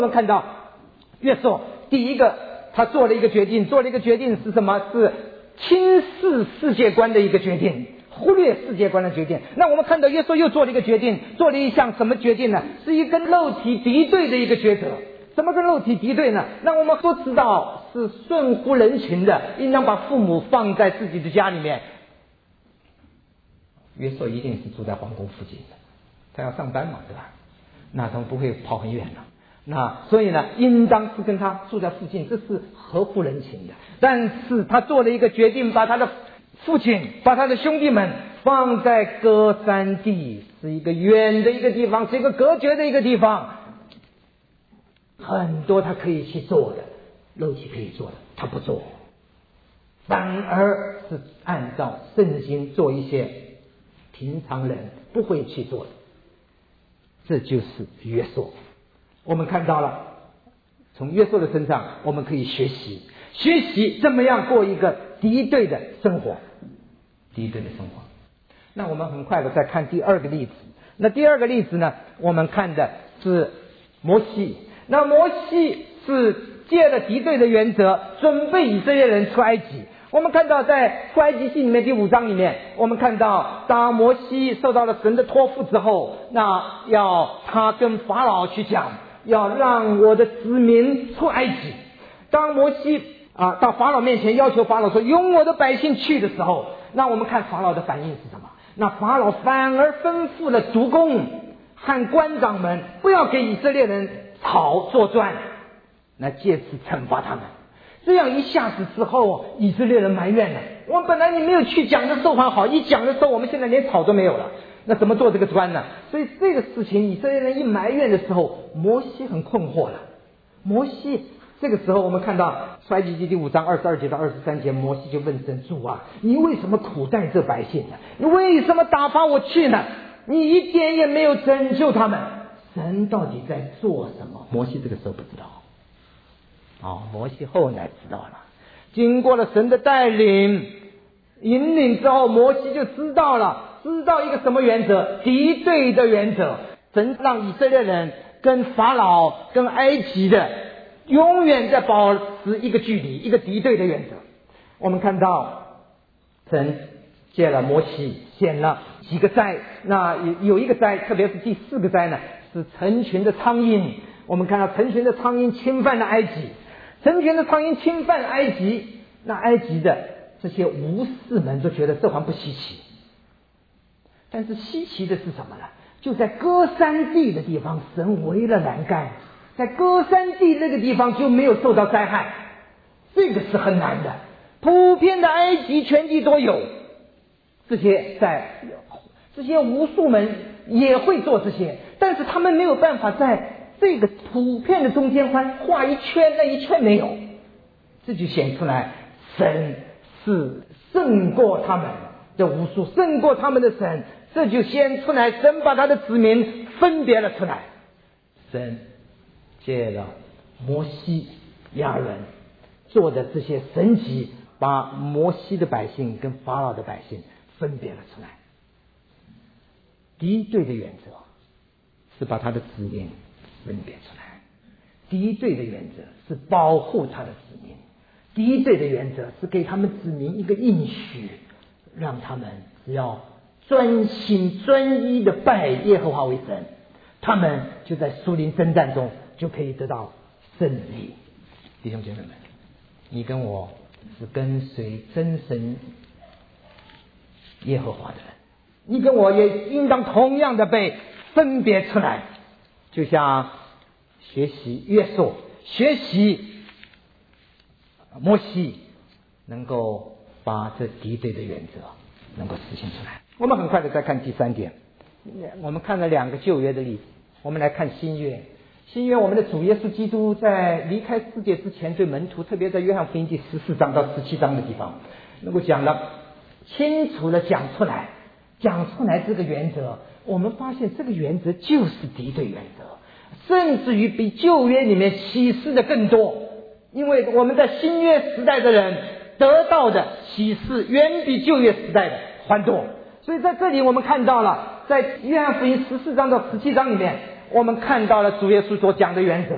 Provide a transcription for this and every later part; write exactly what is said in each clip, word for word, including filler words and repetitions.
我们看到约瑟第一个他做了一个决定，做了一个决定是什么？是轻视世界观的一个决定，忽略世界观的决定。那我们看到约瑟又做了一个决定，做了一项什么决定呢？是一跟肉体敌对的一个抉择。什么跟肉体敌对呢？那我们都知道是顺乎人情的，应当把父母放在自己的家里面。约瑟一定是住在皇宫附近的，他要上班嘛，对吧？那他们不会跑很远的。那所以呢，应当是跟他住在附近，这是合乎人情的。但是他做了一个决定，把他的父亲把他的兄弟们放在歌山地，是一个远的一个地方，是一个隔绝的一个地方，很多他可以去做的，肉体可以做的他不做，反而是按照圣经做一些平常人不会去做的。这就是约瑟。我们看到了从约瑟的身上我们可以学习学习怎么样过一个敌对的生活，敌对的生活。那我们很快的再看第二个例子。那第二个例子呢，我们看的是摩西。那摩西是借了敌对的原则，准备以色列人出埃及。我们看到在出埃及记里面第五章里面，我们看到当摩西受到了神的托付之后，那要他跟法老去讲，要让我的子民出埃及。当摩西啊到法老面前要求法老说用我的百姓去的时候，那我们看法老的反应是什么？那法老反而吩咐了督工和官长们不要给以色列人草作专，那借此惩罚他们。这样一下子之后，以色列人埋怨了，我们本来你没有去讲的时候还好，一讲的时候我们现在连草都没有了，那怎么做这个专呢？所以这个事情以色列人一埋怨的时候，摩西很困惑了。摩西这个时候我们看到出埃及记第五章二十二节到二十三节，摩西就问神，主啊，你为什么苦待这百姓呢？你为什么打发我去呢？你一点也没有拯救他们，神到底在做什么？摩西这个时候不知道。哦，摩西后来知道了，经过了神的带领引领之后，摩西就知道了，知道一个什么原则？敌对的原则。神让以色列人跟法老跟埃及的永远在保持一个距离，一个敌对的原则。我们看到神借了摩西显了几个灾，那有一个灾，特别是第四个灾呢，是成群的苍蝇。我们看到成群的苍蝇侵犯了埃及，成群的苍蝇侵犯埃及，那埃及的这些武士们都觉得这还不稀奇。但是稀奇的是什么呢？就在歌山地的地方，神围了栏杆，在歌山地那个地方就没有受到灾害，这个是很难的。普遍的埃及全地都有这些，在这些武术们也会做这些，但是他们没有办法在这个普遍的中间环画一圈，那一圈没有，这就显出来神是胜过他们的武术，胜过他们的神，这就显出来神把他的子民分别了出来。神借了摩西亚伦做的这些神迹，把摩西的百姓跟法老的百姓分别了出来。敌对的原则是把他的子民分别出来，敌对的原则是保护他的子民，敌对的原则是给他们子民一个应许，让他们只要专心专一的拜耶和华为神，他们就在属灵征战中就可以得到胜利。弟兄姐妹们，你跟我是跟随真神耶和华的人，你跟我也应当同样的被分别出来，就像学习约瑟，学习摩西，能够把这敌对的原则能够实现出来。我们很快的再看第三点，我们看了两个旧约的例子，我们来看新约。新约我们的主耶稣基督在离开世界之前对门徒，特别在约翰福音第十四章到十七章的地方，能够讲了清楚的讲出来，讲出来这个原则。我们发现这个原则就是敌对原则，甚至于比旧约里面启示的更多，因为我们在新约时代的人得到的启示远比旧约时代的还多。所以在这里我们看到了，在约翰福音十四章到十七章里面，我们看到了主耶稣所讲的原则。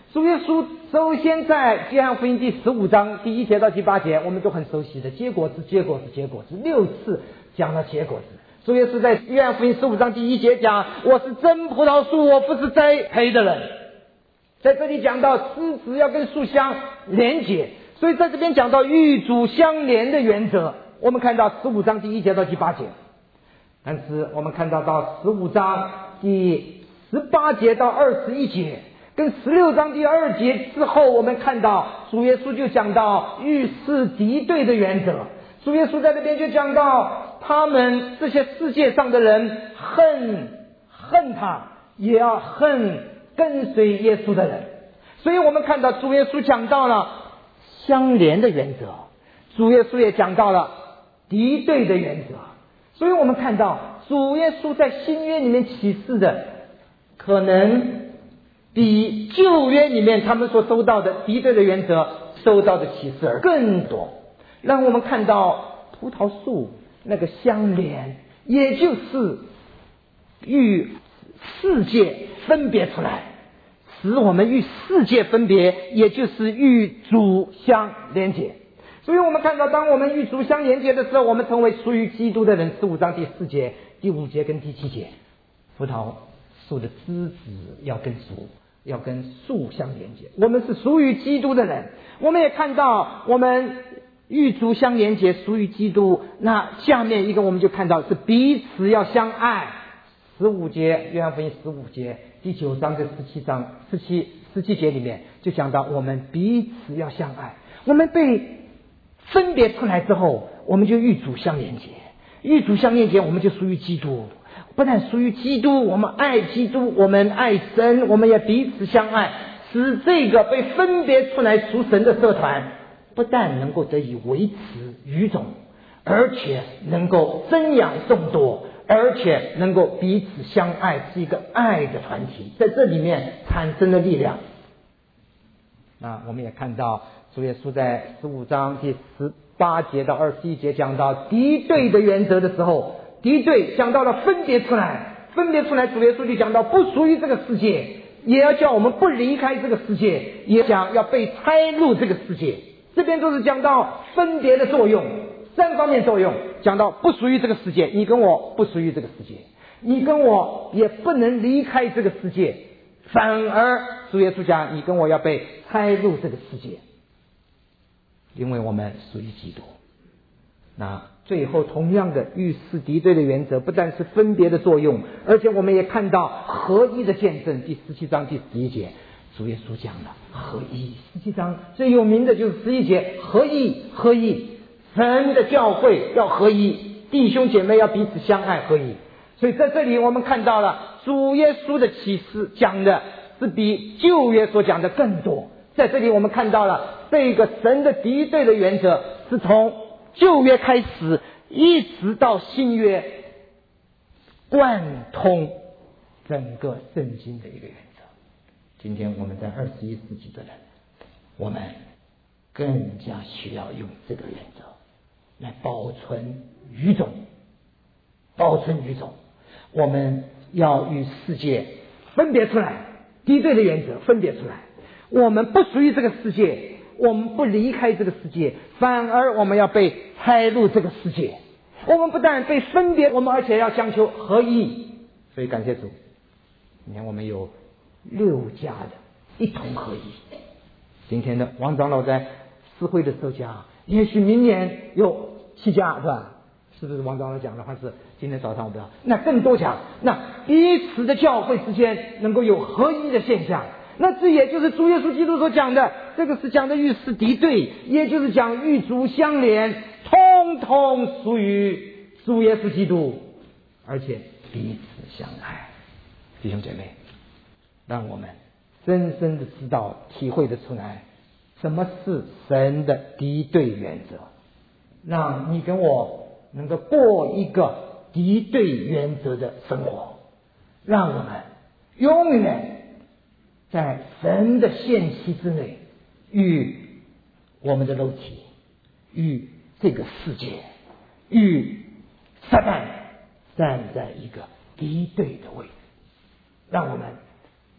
主耶稣首先在约翰福音第十五章第一节到第八节，我们都很熟悉的，结果子结果子结果子，六次讲了结果子。主耶稣在约翰福音十五章第一节讲，我是真葡萄树，我不是栽培的人。在这里讲到枝子要跟树相连结，所以在这边讲到与主相连的原则。我们看到十五章第一节到第八节，但是我们看到到十五章第十八节到二十一节跟十六章第二节之后，我们看到主耶稣就讲到与世敌对的原则。主耶稣在这边就讲到他们这些世界上的人恨恨他，也要恨跟随耶稣的人。所以我们看到主耶稣讲到了相连的原则，主耶稣也讲到了敌对的原则。所以我们看到主耶稣在新约里面启示的可能比旧约里面他们所收到的敌对的原则收到的启示而更多，让我们看到葡萄树那个相连，也就是与世界分别出来，使我们与世界分别，也就是与主相连结。所以我们看到当我们与主相连结的时候，我们成为属于基督的人。十五章第四节、第五节跟第七节，葡萄树的枝子要跟主要跟树相连结，我们是属于基督的人。我们也看到我们与主相连结，属于基督。那下面一个我们就看到是彼此要相爱。十五节，约翰福音十五节，第九章跟十七章十七十七节里面就讲到我们彼此要相爱。我们被分别出来之后，我们就与主相连结，与主相连结，我们就属于基督。不但属于基督，我们爱基督，我们爱神，我们也彼此相爱，使这个被分别出来属神的社团不但能够得以维持语种，而且能够增养众多，而且能够彼此相爱，是一个爱的团体，在这里面产生了力量。那我们也看到主耶稣在十五章第十八节到二十一节讲到敌对的原则的时候，敌对讲到了分别出来，分别出来，主耶稣就讲到不属于这个世界，也要叫我们不离开这个世界，也讲要被拆入这个世界。这边都是讲到分别的作用，三方面作用。讲到不属于这个世界，你跟我不属于这个世界，你跟我也不能离开这个世界，反而主耶稣讲你跟我要被拆入这个世界，因为我们属于基督。那最后同样的与世敌对的原则，不但是分别的作用，而且我们也看到合一的见证。第十七章第十一节主耶稣讲了合一。十七章最有名的就是十一节，合一合一，神的教会要合一，弟兄姐妹要彼此相爱合一。所以在这里我们看到了主耶稣的启示讲的是比旧约所讲的更多。在这里我们看到了这个神的敌对的原则是从旧约开始一直到新约贯通整个圣经的一个原则。今天我们在二十一世纪的人，我们更加需要用这个原则来保存语种，保存语种。我们要与世界分别出来，敌对的原则分别出来，我们不属于这个世界，我们不离开这个世界，反而我们要被拆入这个世界。我们不但被分别，我们而且要相求合一。所以感谢主，你看我们有六家的一同合一。今天的王长老在私会的时候讲，也许明年有七家，是吧？是不是王长老讲的话是今天早上我不知道，那更多讲，那彼此的教会之间能够有合一的现象。那这也就是主耶稣基督所讲的，这个是讲的与世敌对，也就是讲与主相连，通通属于主耶稣基督，而且彼此相爱。弟兄姐妹，让我们深深的知道体会得出来什么是神的敌对原则，让你跟我能够过一个敌对原则的生活，让我们永远在神的限期之内，与我们的肉体，与这个世界，与撒旦站在一个敌对的位置，让我们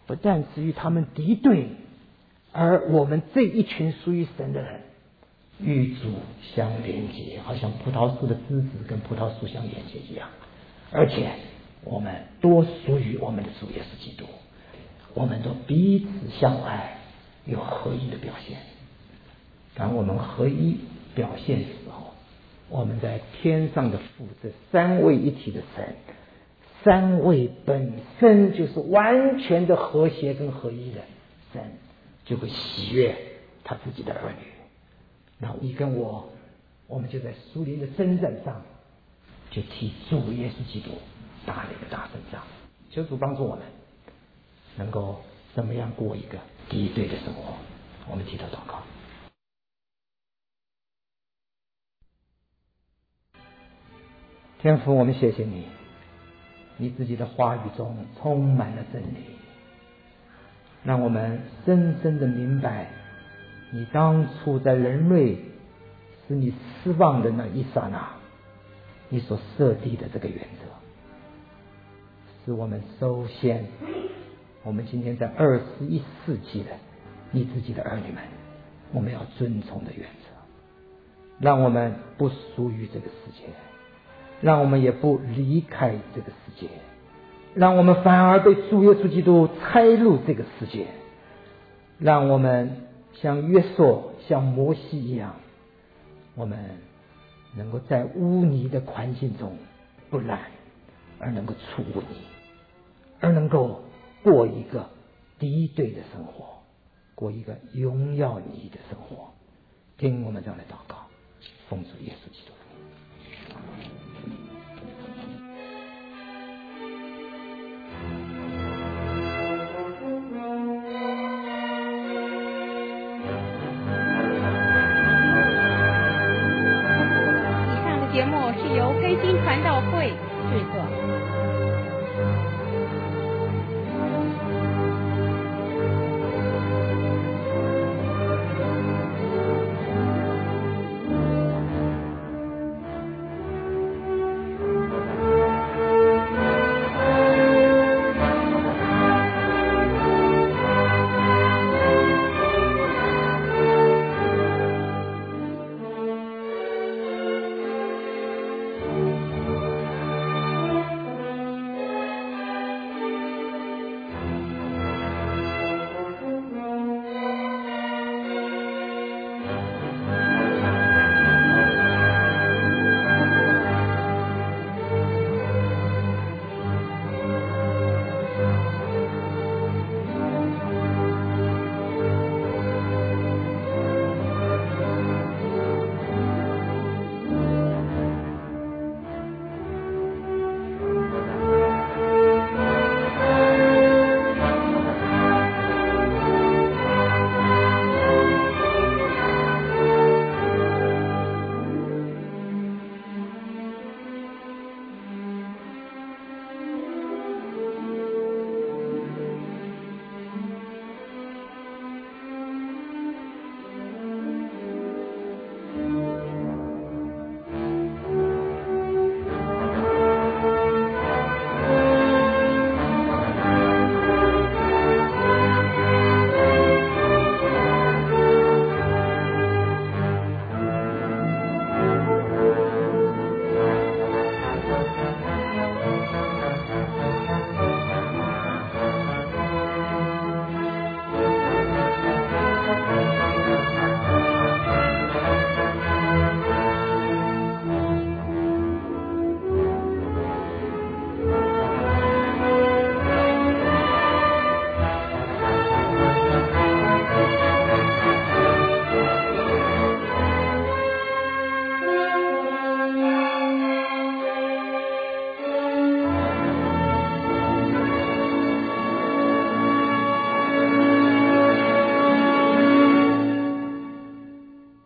不但是与他们敌对，而我们这一群属于神的人与主相连接，好像葡萄树的枝子跟葡萄树相连接一样。而且我们多属于我们的主耶稣基督，我们都彼此相爱，有合一的表现。当我们合一表现的时候，我们在天上的父，这三位一体的神，三位本身就是完全的和谐跟合一的神，就会喜悦他自己的儿女。然后你跟我，我们就在属灵的征战上，就替主耶稣基督打了一个大胜仗。求主帮助我们，能够怎么样过一个敌对的生活。我们低头祷告。天父，我们谢谢你，你自己的话语中充满了真理，让我们深深的明白你当初在人类使你失望的那一刹那，你所设立的这个原则，是我们首先，我们今天在二十一世纪的你自己的儿女们，我们要遵从的原则，让我们不属于这个世界，让我们也不离开这个世界，让我们反而被主耶稣基督拆入这个世界，让我们像约瑟像摩西一样，我们能够在污泥的环境中不染，而能够出污泥，而能够过一个敌对的生活，过一个荣耀你的生活。听我们这样的祷告，奉主耶稣基督的名。 节目是由开心传道会